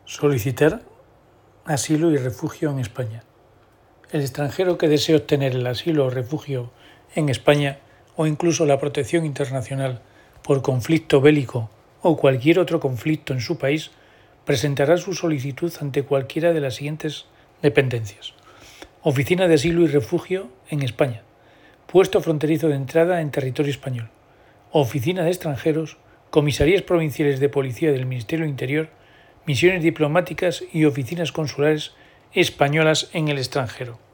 Solicitar asilo y refugio en España. El extranjero que desee obtener el asilo o refugio en España o incluso la protección internacional por conflicto bélico o cualquier otro conflicto en su país presentará su solicitud ante cualquiera de las siguientes dependencias: Oficina de Asilo y Refugio en España, Puesto Fronterizo de Entrada en Territorio Español, Oficina de Extranjeros, Comisarías Provinciales de Policía del Ministerio del Interior, misiones diplomáticas y oficinas consulares españolas en el extranjero.